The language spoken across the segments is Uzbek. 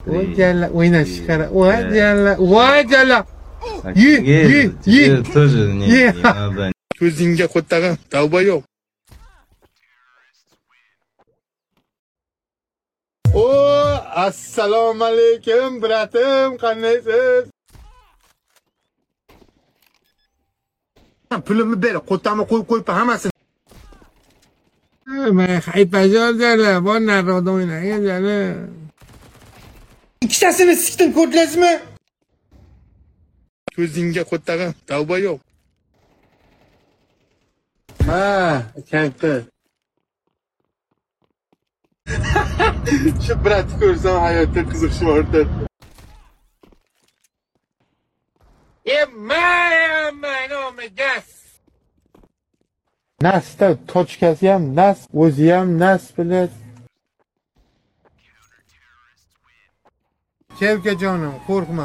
Ваджала, o'ynash qara. Vajala. Ye. Тоже не надо. Ko'zingga qo'ttag'in, tavba yo'q. O, assalomu alaykum, bratim, qanaysiz? Pulimni ber, qo'ttamni qo'yib hammasini. Men haypajon jala, bor narxda o'ynagan jala. Ikkitasini sikdim, ko'rdingizmi? Ko'zingga qo'ttag'in, tavba yo'q. Ha, kampir. Shu bratni ko'rsam hayotda qiziqishim ortadi. Gas. Nasda tochkasi ham nas, o'zi ham nas bilan. Kelka jonim, qo'rqma.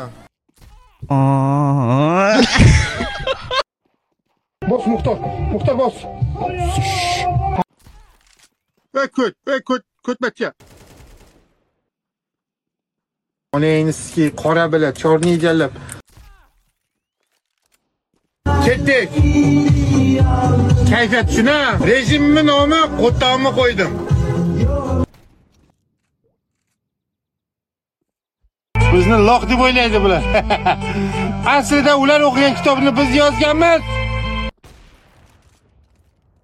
Bos Muxtor bos. Ko'tmatga. Onangizki qora bilan chorni egallab. Ketdik. Kayfiyat shuna. Rejimni nomi qo'ttamni qo'ydim. Bizni loq deb o'ylaydi bular. Aslida ular o'qigan kitobni biz yozganmiz.